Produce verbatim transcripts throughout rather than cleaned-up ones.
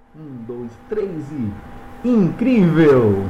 Um, dois, três e... Incrível!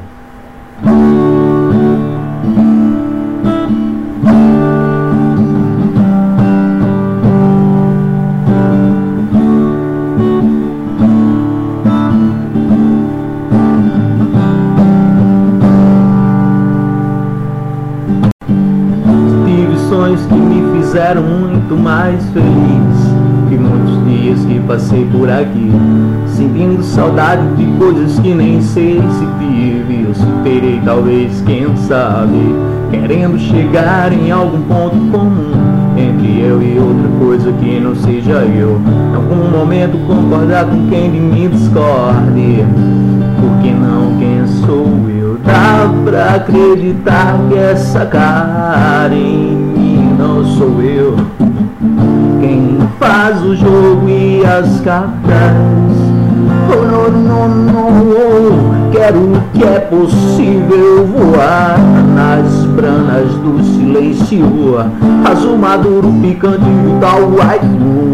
Tive sonhos que me fizeram muito mais feliz que muitos dias que passei por aqui, sentindo saudade de coisas que nem sei se tive ou se terei, talvez, quem sabe, querendo chegar em algum ponto comum entre eu e outra coisa que não seja eu. Em algum momento concordar com quem de mim discorde, porque não quem sou eu. Dá pra acreditar que essa cara em mim não sou eu. Quem faz o jogo e as cartas. Oh, não, não, não. Quero o que é possível voar nas branas do silêncio, azul maduro, picante da white moon.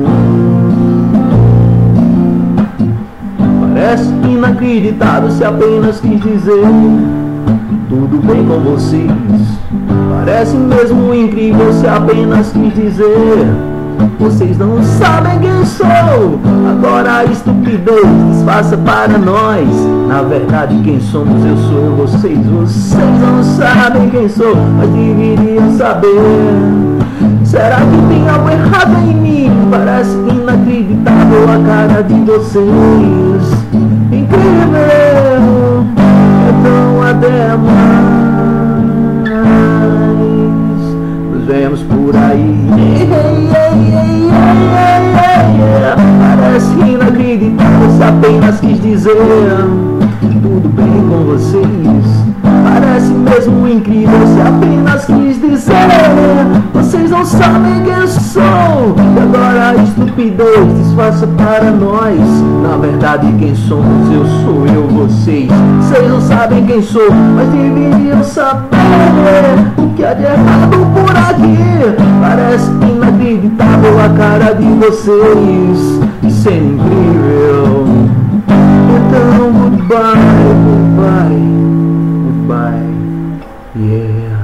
Parece inacreditável se apenas quis dizer tudo bem com vocês. Parece mesmo incrível se apenas quis dizer vocês não sabem quem sou. Agora a estupidez disfarça para nós. Na verdade quem somos eu sou vocês. Vocês não sabem quem sou, mas deveriam saber. Será que tem algo errado em mim? Parece inacreditável a cara de vocês. Incrível, então até mais. Nos vemos por aí. Parece inacreditável se apenas quis dizer tudo bem com vocês. Parece mesmo incrível se apenas quis dizer vocês não sabem quem eu sou. E agora a estupidez disfarça para nós. Na verdade quem somos eu sou eu, vocês. Vocês não sabem quem sou, mas deveriam saber o que há de errado por aqui. Parece inacreditável a cara de vocês. Isso é incrível. Então goodbye, goodbye, goodbye, yeah.